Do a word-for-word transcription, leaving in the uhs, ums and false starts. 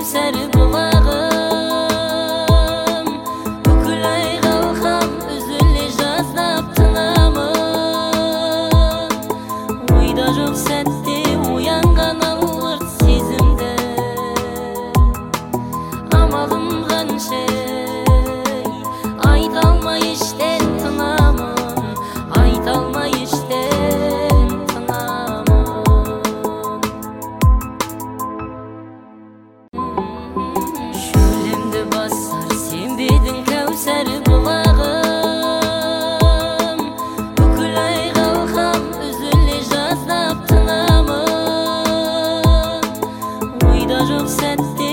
Kevser bulağım Bükül ay kalkam üzülle жаздап тынамын Ойда жоқ сәтте уянған алғырт сезімді Амалым қанша айта алмай іштен тынамын Айта алмай іштен тынамын Шөлімді басар сен бедің кәусәр бұлағым Бүкіл ай қалқам үзіле жаздап тынамын Ойда жоқ сәтте